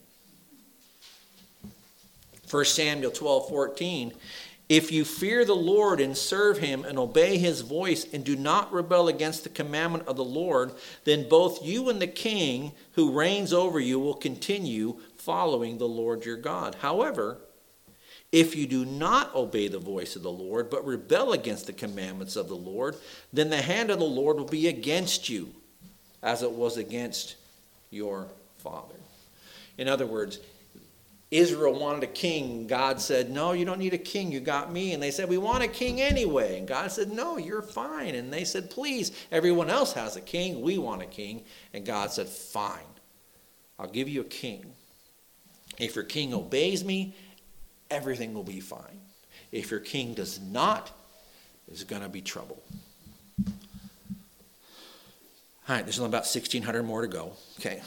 1 Samuel 12:14, if you fear the Lord and serve him and obey his voice and do not rebel against the commandment of the Lord, then both you and the king who reigns over you will continue following the Lord your God. However, if you do not obey the voice of the Lord, but rebel against the commandments of the Lord, then the hand of the Lord will be against you, as it was against your father. In other words, Israel wanted a king. God said, no, you don't need a king. You got me. And they said, we want a king anyway. And God said, no, you're fine. And they said, please, everyone else has a king. We want a king. And God said, fine, I'll give you a king. If your king obeys me, everything will be fine. If your king does not, there's going to be trouble. All right, there's only about 1,600 more to go. Okay.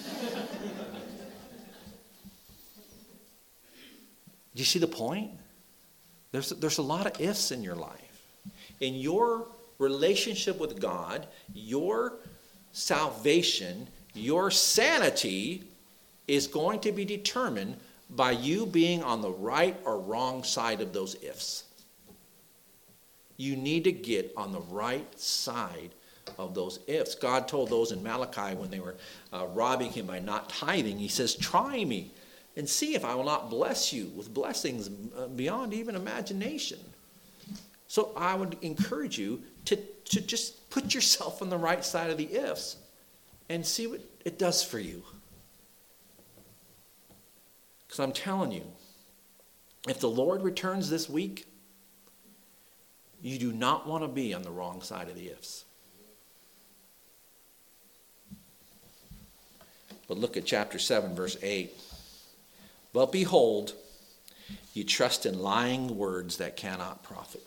Do you see the point? There's a lot of ifs in your life. In your relationship with God, your salvation, your sanity is going to be determined by you being on the right or wrong side of those ifs. You need to get on the right side of those ifs. God told those in Malachi when they were robbing him by not tithing, he says, try me and see if I will not bless you with blessings beyond even imagination. So I would encourage you to just put yourself on the right side of the ifs and see what it does for you. Because I'm telling you, if the Lord returns this week, you do not want to be on the wrong side of the ifs. But look at chapter 7, verse 8. But behold, you trust in lying words that cannot profit.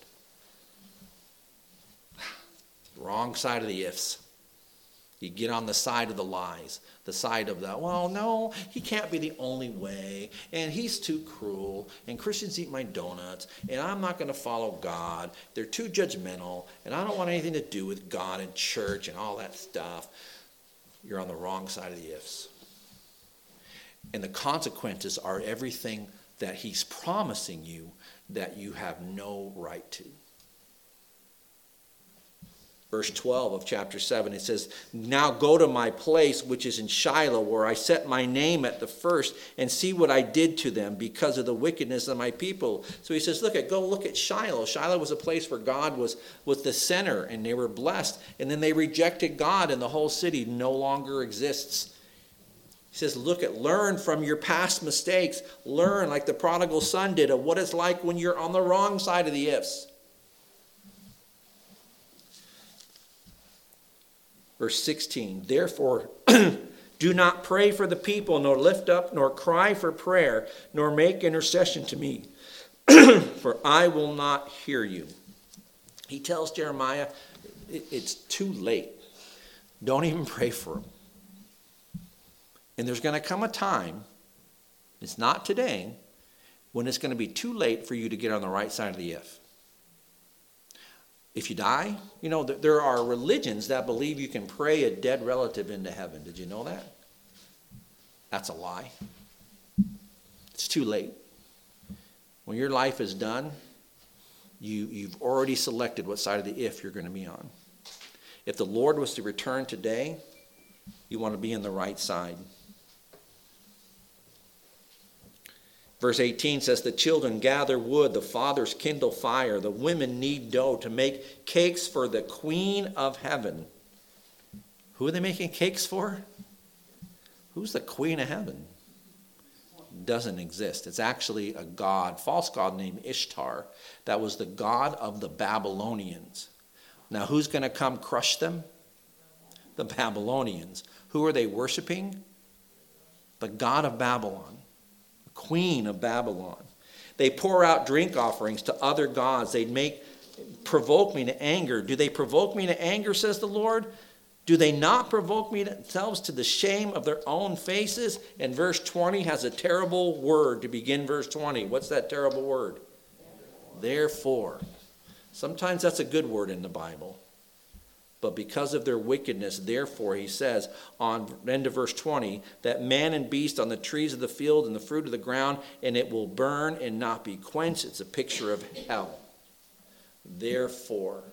Wrong side of the ifs. You get on the side of the lies, the side of the, well, no, he can't be the only way, and he's too cruel, and Christians eat my donuts, and I'm not going to follow God. They're too judgmental, and I don't want anything to do with God and church and all that stuff. You're on the wrong side of the ifs. And the consequences are everything that he's promising you that you have no right to. Verse 12 of chapter 7, it says, now go to my place which is in Shiloh, where I set my name at the first, and see what I did to them because of the wickedness of my people. So he says, go look at Shiloh. Shiloh was a place where God was the center, and they were blessed. And then they rejected God, and the whole city no longer exists. He says, learn from your past mistakes. Learn, like the prodigal son did, of what it's like when you're on the wrong side of the ifs. Verse 16, therefore, do not pray for the people, nor lift up, nor cry for prayer, nor make intercession to me, for I will not hear you. He tells Jeremiah, it's too late. Don't even pray for them. And there's going to come a time, it's not today, when it's going to be too late for you to get on the right side of the if. If you die, there are religions that believe you can pray a dead relative into heaven. Did you know that? That's a lie. It's too late. When your life is done, you've already selected what side of the if you're going to be on. If the Lord was to return today, you want to be on the right side. Verse 18 says, the children gather wood, the fathers kindle fire, the women knead dough to make cakes for the Queen of Heaven. Who are they making cakes for? Who's the Queen of Heaven? Doesn't exist. It's actually a god, false god named Ishtar. That was the god of the Babylonians. Now who's going to come crush them? The Babylonians. Who are they worshiping? The god of Babylon. Queen of Babylon. They pour out drink offerings to other gods. They'd provoke me to anger. Do they provoke me to anger, says the Lord? Do they not provoke me themselves to the shame of their own faces? And verse 20 has a terrible word to begin verse 20. What's that terrible word? Therefore. Sometimes that's a good word in the Bible. But because of their wickedness, therefore, he says, on end of verse 20, that man and beast on the trees of the field and the fruit of the ground, and it will burn and not be quenched. It's a picture of hell. Therefore,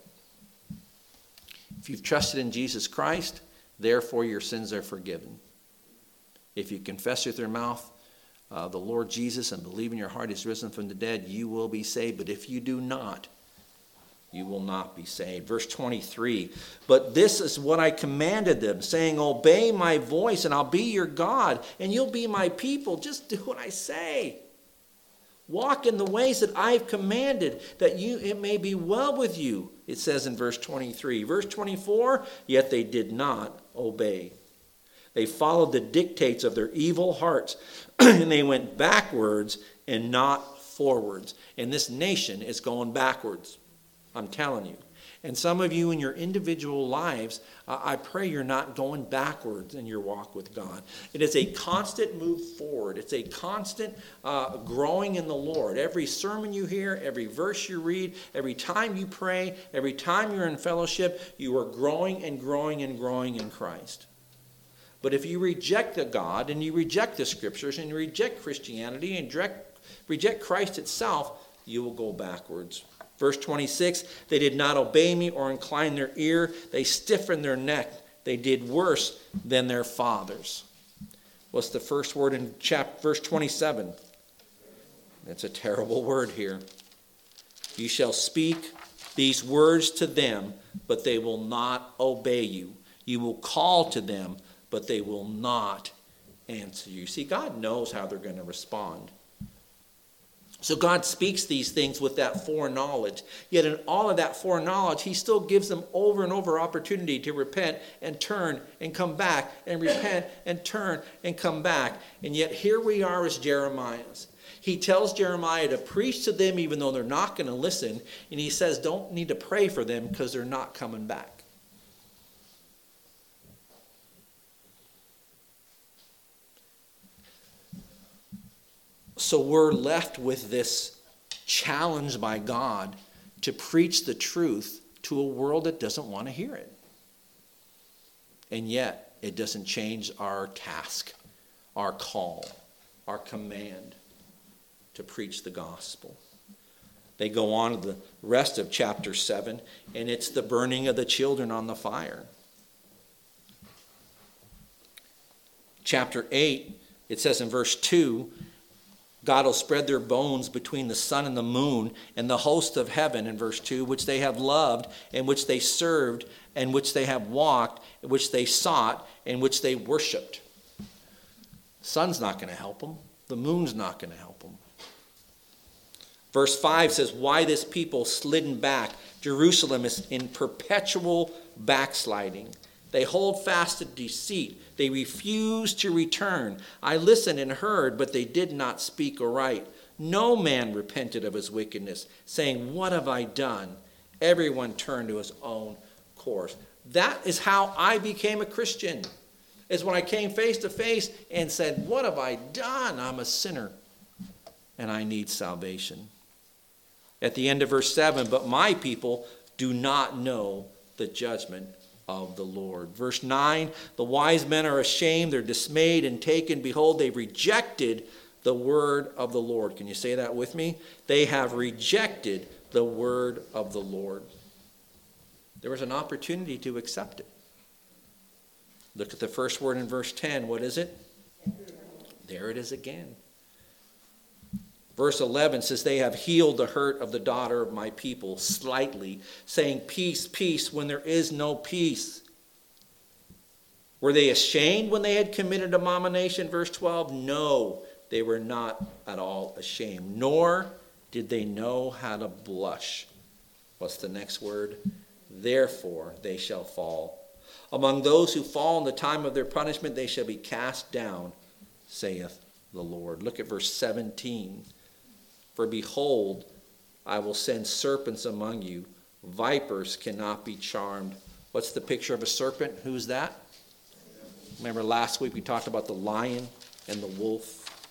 if you've trusted in Jesus Christ, therefore your sins are forgiven. If you confess with your mouth the Lord Jesus and believe in your heart he's risen from the dead, you will be saved. But if you do not, you will not be saved. Verse 23, but this is what I commanded them, saying, obey my voice, and I'll be your God, and you'll be my people. Just do what I say. Walk in the ways that I've commanded, that it may be well with you, it says in verse 23. Verse 24, yet they did not obey. They followed the dictates of their evil hearts, and they went backwards and not forwards. And this nation is going backwards. I'm telling you. And some of you in your individual lives, I pray you're not going backwards in your walk with God. It is a constant move forward. It's a constant growing in the Lord. Every sermon you hear, every verse you read, every time you pray, every time you're in fellowship, you are growing and growing and growing in Christ. But if you reject the God and you reject the scriptures and you reject Christianity and reject Christ itself, you will go backwards. Verse 26, they did not obey me or incline their ear. They stiffened their neck. They did worse than their fathers. What's the first word in verse 27? It's a terrible word here. You shall speak these words to them, but they will not obey you. You will call to them, but they will not answer you. See, God knows how they're going to respond. So God speaks these things with that foreknowledge. Yet in all of that foreknowledge, he still gives them over and over opportunity to repent and turn and come back and repent and turn and come back. And yet here we are as Jeremiah's. He tells Jeremiah to preach to them even though they're not going to listen. And he says don't need to pray for them because they're not coming back. So we're left with this challenge by God to preach the truth to a world that doesn't want to hear it. And yet, it doesn't change our task, our call, our command to preach the gospel. They go on to the rest of chapter 7, and it's the burning of the children on the fire. Chapter 8, it says in verse 2, God will spread their bones between the sun and the moon and the host of heaven, in verse 2, which they have loved, and which they served, and which they have walked, and which they sought, and which they worshipped. The sun's not going to help them. The moon's not going to help them. Verse 5 says, why this people slidden back? Jerusalem is in perpetual backsliding. They hold fast to deceit. They refuse to return. I listened and heard, but they did not speak aright. No man repented of his wickedness, saying, what have I done? Everyone turned to his own course. That is how I became a Christian, is when I came face to face and said, what have I done? I'm a sinner, and I need salvation. At the end of verse 7, but my people do not know the judgment of the Lord. Verse 9, the wise men are ashamed, they're dismayed and taken. Behold, they rejected the word of the Lord. Can you say that with me? They have rejected the word of the Lord. There was an opportunity to accept it. Look at the first word in verse 10. What is it? There it is again. Verse 11 says, they have healed the hurt of the daughter of my people slightly, saying, peace, peace, when there is no peace. Were they ashamed when they had committed abomination? Verse 12, no, they were not at all ashamed, nor did they know how to blush. What's the next word? Therefore they shall fall. Among those who fall in the time of their punishment, they shall be cast down, saith the Lord. Look at verse 17. For behold, I will send serpents among you. Vipers cannot be charmed. What's the picture of a serpent? Who's that? Remember last week we talked about the lion and the wolf.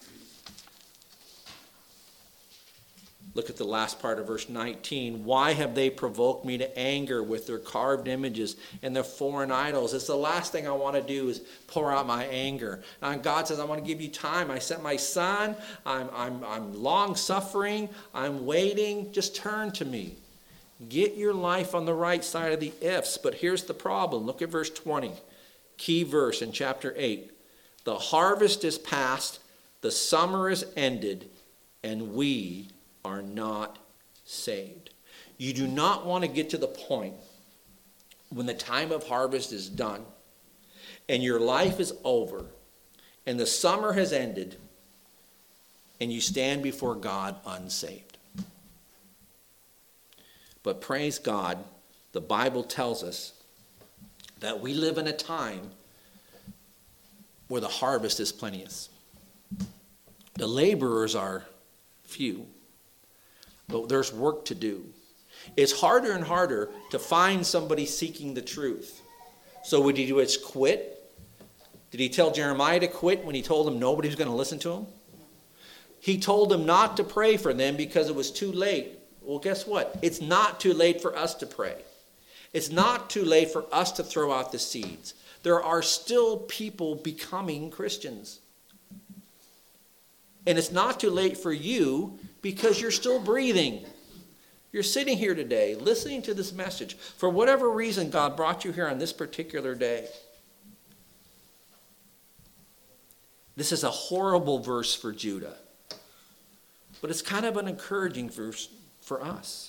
Look at the last part of verse 19. Why have they provoked me to anger with their carved images and their foreign idols? It's the last thing I want to do is pour out my anger. And God says, I want to give you time. I sent my son. I'm long suffering. I'm waiting. Just turn to me. Get your life on the right side of the ifs. But here's the problem. Look at verse 20. Key verse in chapter 8. The harvest is past. The summer is ended. And we are not saved. You do not want to get to the point when the time of harvest is done and your life is over and the summer has ended and you stand before God unsaved. But praise God, the Bible tells us that we live in a time where the harvest is plenteous. The laborers are few. But there's work to do. It's harder and harder to find somebody seeking the truth. So what did he do? It's quit? Did he tell Jeremiah to quit when he told him nobody was going to listen to him? He told him not to pray for them because it was too late. Well, guess what? It's not too late for us to pray. It's not too late for us to throw out the seeds. There are still people becoming Christians. And it's not too late for you because you're still breathing. You're sitting here today listening to this message. For whatever reason, God brought you here on this particular day. This is a horrible verse for Judah. But it's kind of an encouraging verse for us.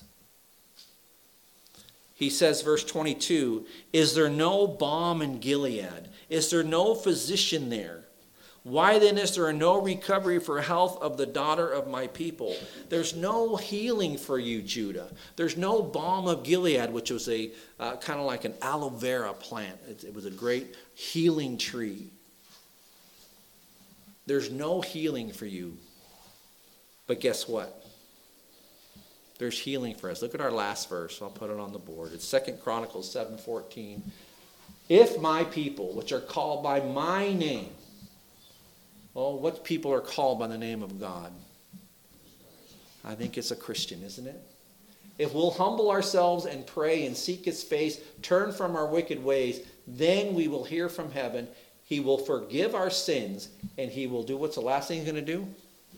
He says, verse 22, is there no balm in Gilead? Is there no physician there? Why then is there no recovery for health of the daughter of my people? There's no healing for you, Judah. There's no balm of Gilead, which was a kind of like an aloe vera plant. It was a great healing tree. There's no healing for you. But guess what? There's healing for us. Look at our last verse. I'll put it on the board. It's 2 Chronicles 7:14. If my people, which are called by my name, well, what people are called by the name of God? I think it's a Christian, isn't it? If we'll humble ourselves and pray and seek his face, turn from our wicked ways, then we will hear from heaven. He will forgive our sins, and he will do what's the last thing he's going to do?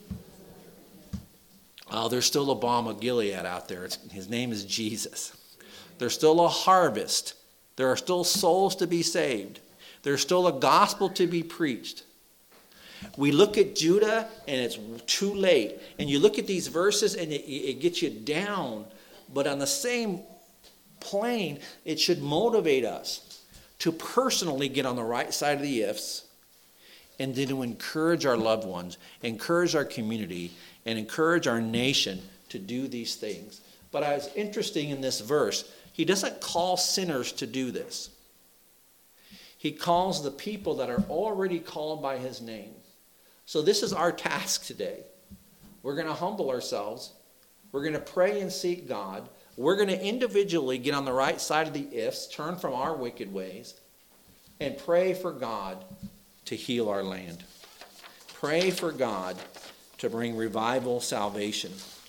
Oh, there's still a balm of Gilead out there. His name is Jesus. There's still a harvest. There are still souls to be saved. There's still a gospel to be preached. We look at Judah and it's too late. And you look at these verses and it gets you down. But on the same plane, it should motivate us to personally get on the right side of the ifs and then to encourage our loved ones, encourage our community, and encourage our nation to do these things. But I was interesting in this verse, he doesn't call sinners to do this. He calls the people that are already called by his name. So this is our task today. We're going to humble ourselves. We're going to pray and seek God. We're going to individually get on the right side of the ifs, turn from our wicked ways, and pray for God to heal our land. Pray for God to bring revival, salvation.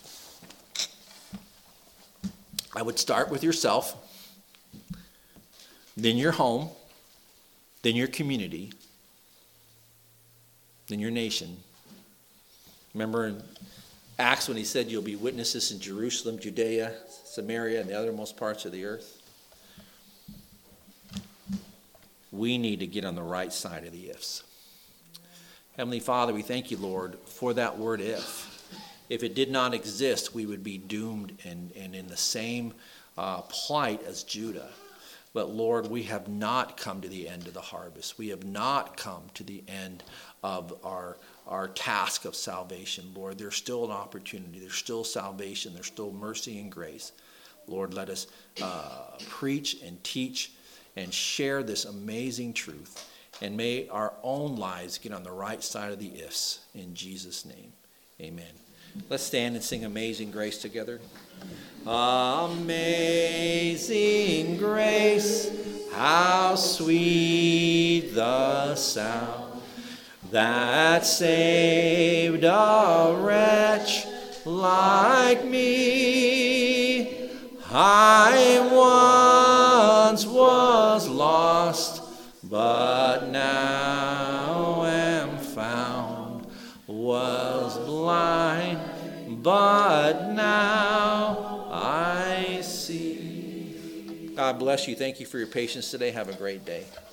I would start with yourself, then your home, then your community, then your nation, Remember in Acts when he said you'll be witnesses in Jerusalem, Judea, Samaria, and the othermost parts of the earth? We need to get on the right side of the ifs. Heavenly Father, we thank you, Lord, for that word if. If it did not exist, we would be doomed and in the same plight as Judah. But Lord, we have not come to the end of the harvest. We have not come to the end of our task of salvation. Lord, there's still an opportunity. There's still salvation. There's still mercy and grace. Lord, let us preach and teach and share this amazing truth. And may our own lives get on the right side of the ifs. In Jesus' name, amen. Let's stand and sing Amazing Grace together. Amazing grace, how sweet the sound that saved a wretch like me. I once was lost, but now am found, was blind, but now I see. God bless you. Thank you for your patience today. Have a great day.